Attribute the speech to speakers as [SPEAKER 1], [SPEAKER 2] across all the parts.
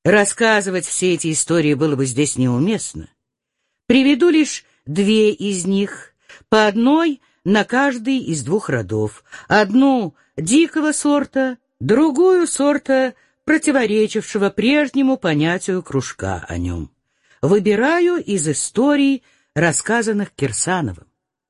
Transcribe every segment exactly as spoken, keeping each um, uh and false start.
[SPEAKER 1] Рассказывать все эти истории было бы здесь неуместно. Приведу лишь две из них, по одной на каждый из двух родов. Одну дикого сорта, другую сорта, противоречившего прежнему понятию кружка о нем. Выбираю из историй, рассказанных Кирсановым.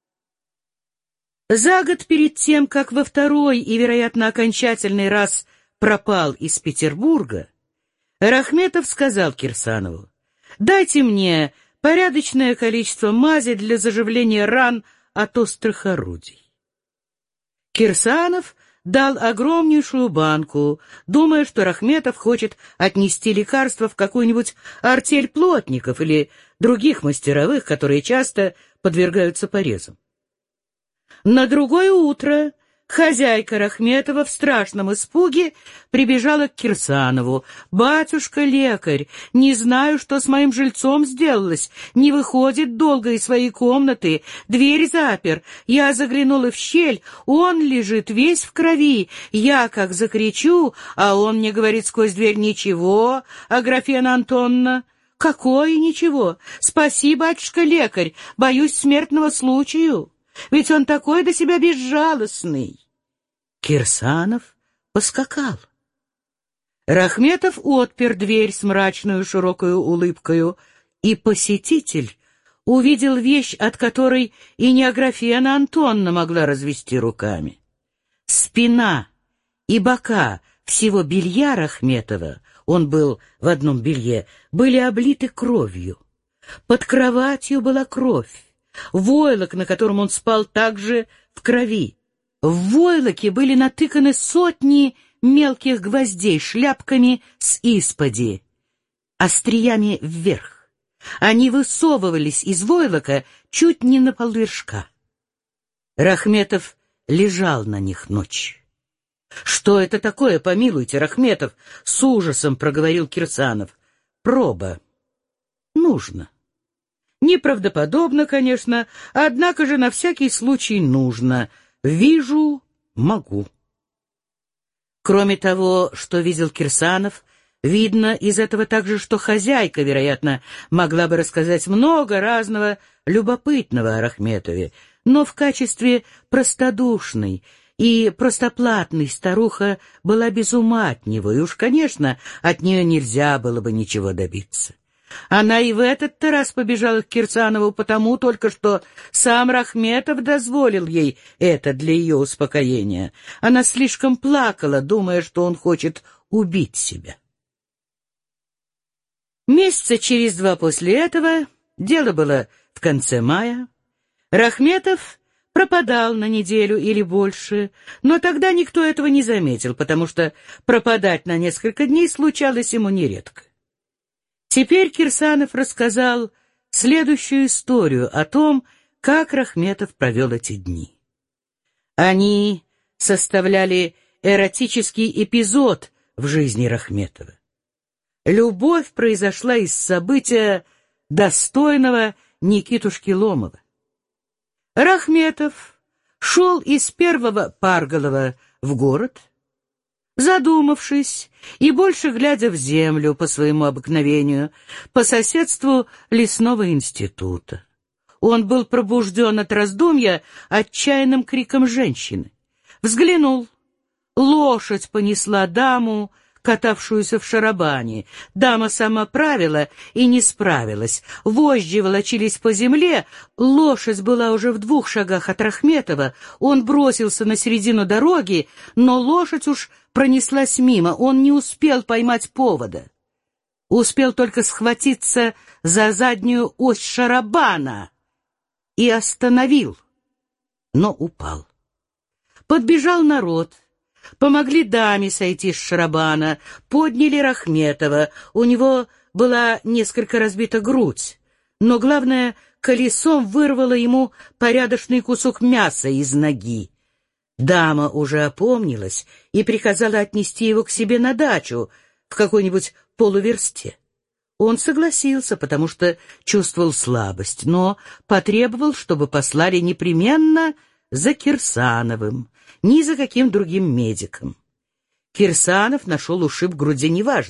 [SPEAKER 1] За год перед тем, как во второй и, вероятно, окончательный раз пропал из Петербурга, Рахметов сказал Кирсанову: «Дайте мне порядочное количество мази для заживления ран от острых орудий». Кирсанов дал огромнейшую банку, думая, что Рахметов хочет отнести лекарство в какую-нибудь артель плотников или других мастеровых, которые часто подвергаются порезам. На другое утро хозяйка Рахметова в страшном испуге прибежала к Кирсанову. «Батюшка лекарь, не знаю, что с моим жильцом сделалось. Не выходит долго из своей комнаты. Дверь запер. Я заглянула в щель. Он лежит весь в крови. Я как закричу, а он мне говорит сквозь дверь: ничего, Аграфена Антоновна». «Какое ничего? Спаси, батюшка лекарь, боюсь смертного случаю. Ведь он такой до себя безжалостный». Кирсанов поскакал. Рахметов отпер дверь с мрачную широкою улыбкою, и посетитель увидел вещь, от которой и не Аграфена Антоновна могла развести руками. Спина и бока всего белья Рахметова, он был в одном белье, были облиты кровью. Под кроватью была кровь. Войлок, на котором он спал, также в крови. В войлоке были натыканы сотни мелких гвоздей шляпками с исподи, остриями вверх. Они высовывались из войлока чуть не на полвершка. Рахметов лежал на них ночь. «Что это такое, помилуйте, Рахметов?» — с ужасом проговорил Кирсанов. «Проба. Нужно. Неправдоподобно, конечно, однако же на всякий случай нужно. Вижу, могу». Кроме того, что видел Кирсанов, видно из этого также, что хозяйка, вероятно, могла бы рассказать много разного любопытного о Рахметове, но в качестве простодушной и простоплатной старуха была без ума от него, и уж, конечно, от нее нельзя было бы ничего добиться. Она и в этот-то раз побежала к Кирсанову потому только, что сам Рахметов дозволил ей это для ее успокоения. Она слишком плакала, думая, что он хочет убить себя. Месяца через два после этого, дело было в конце мая, Рахметов пропадал на неделю или больше, но тогда никто этого не заметил, потому что пропадать на несколько дней случалось ему нередко. Теперь Кирсанов рассказал следующую историю о том, как Рахметов провел эти дни. Они составляли эротический эпизод в жизни Рахметова. Любовь произошла из события, достойного Никитушки Ломова. Рахметов шел из Первого Парголова в город, задумавшись и больше глядя в землю по своему обыкновению, по соседству лесного института. Он был пробужден от раздумья отчаянным криком женщины. Взглянул. Лошадь понесла даму, катавшуюся в шарабане. Дама сама правила и не справилась. Вожжи волочились по земле. Лошадь была уже в двух шагах от Рахметова. Он бросился на середину дороги, но лошадь уж пронеслась мимо. Он не успел поймать повода. Успел только схватиться за заднюю ось шарабана и остановил, но упал. Подбежал народ. Помогли даме сойти с шарабана, подняли Рахметова. У него была несколько разбита грудь, но, главное, колесом вырвало ему порядочный кусок мяса из ноги. Дама уже опомнилась и приказала отнести его к себе на дачу в какой-нибудь полуверсте. Он согласился, потому что чувствовал слабость, но потребовал, чтобы послали непременно за Кирсановым, ни за каким другим медиком. Кирсанов нашел ушиб груди неважным.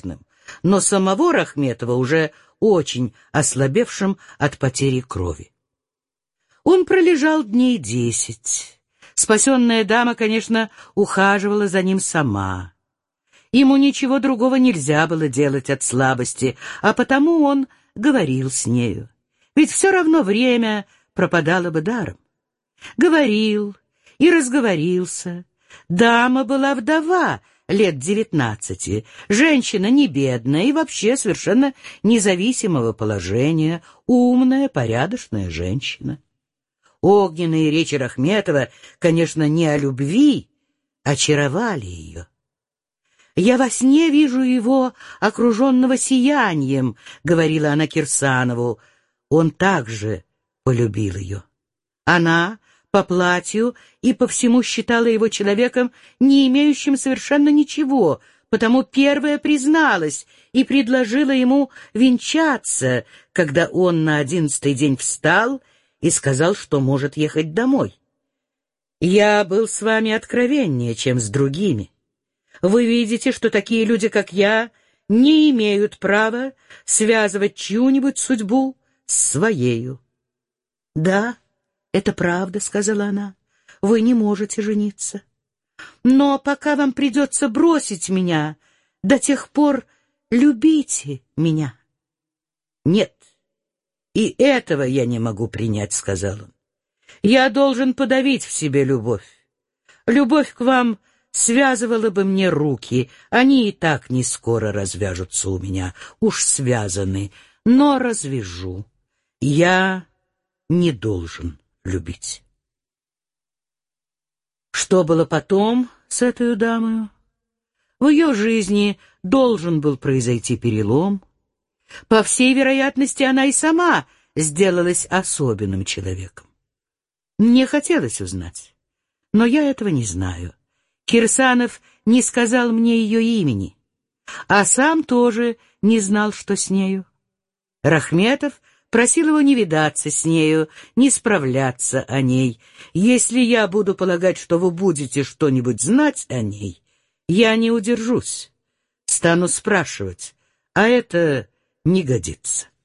[SPEAKER 1] но самого Рахметова уже очень ослабевшим от потери крови. Он пролежал дней десять. Спасенная дама, конечно, ухаживала за ним сама. Ему ничего другого нельзя было делать от слабости, а потому он говорил с нею. Ведь все равно время пропадало бы даром. Говорил и разговорился. Дама была вдова, лет девятнадцати, женщина не бедная и вообще совершенно независимого положения, умная, порядочная женщина. Огненные речи Рахметова, конечно, не о любви, очаровали ее. «Я во сне вижу его, окруженного сиянием», — говорила она Кирсанову. Он также полюбил ее. Она по платью и по всему считала его человеком, не имеющим совершенно ничего, потому первая призналась и предложила ему венчаться, когда он на одиннадцатый день встал и сказал, что может ехать домой. «Я был с вами откровеннее, чем с другими. Вы видите, что такие люди, как я, не имеют права связывать чью-нибудь судьбу с своею». «Да, это правда», — сказала она, — «вы не можете жениться. Но пока вам придется бросить меня, до тех пор любите меня». «Нет, и этого я не могу принять», — сказал он. «Я должен подавить в себе любовь. Любовь к вам связывала бы мне руки, они и так не скоро развяжутся у меня, уж связаны, но развяжу. Я не должен любить». Что было потом с этой дамой? В ее жизни должен был произойти перелом. По всей вероятности, она и сама сделалась особенным человеком. Мне хотелось узнать, но я этого не знаю. Кирсанов не сказал мне ее имени, а сам тоже не знал, что с нею. Рахметов просил его не видаться с нею, не справляться о ней. Если я буду полагать, что вы будете что-нибудь знать о ней, я не удержусь, стану спрашивать, а это не годится.